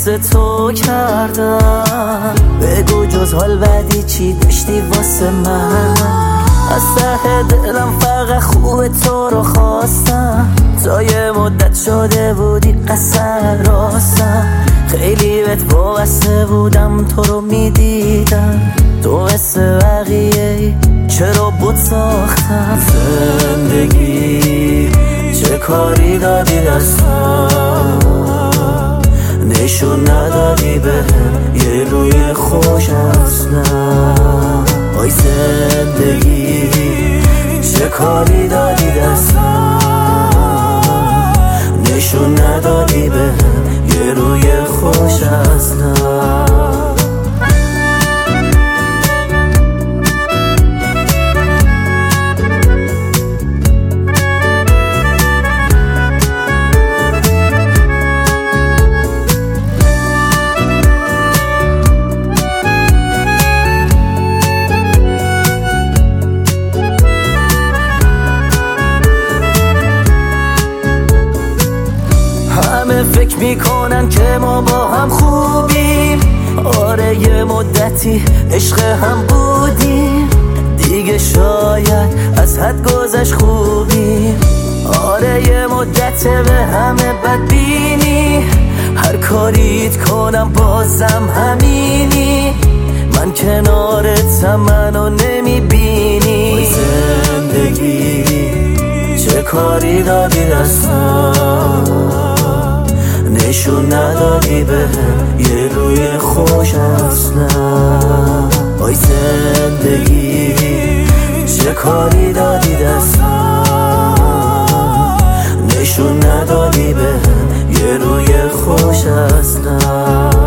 واسه تو کردم. بگو جز حال بدی چی داشتی واسه من؟ از ته دلم فقط خوب تو رو خواستم. تا یه مدت شده بودی قصر راستم. خیلی بهت وابسته بودم، تو رو میدیدم. تو مثل بقیه چرا بود ساختم؟ زندگی چه کاری دادی دستم؟ نشون ندادی بهم یه روی خوش اصلا. آی زندگی چه کاری دادی دستم؟ نشون ندادی بهم یه روی خوش اصلا. فکر میکنن که ما با هم خوبیم. آره یه مدتی عشق هم بودیم، دیگه شاید از حد گذشت خوبیم. آره یه مدت به همه بدبینی، هر کاریت کنم بازم همینی. من کنارتم منو نمیبینی. زندگی چه کاری دادی دستم؟ نشون ندادی بهم یه روی خوش اصلا. آی زندگی چه کاری دادی دستم؟ نشون ندادی بهم یه روی خوش اصلا.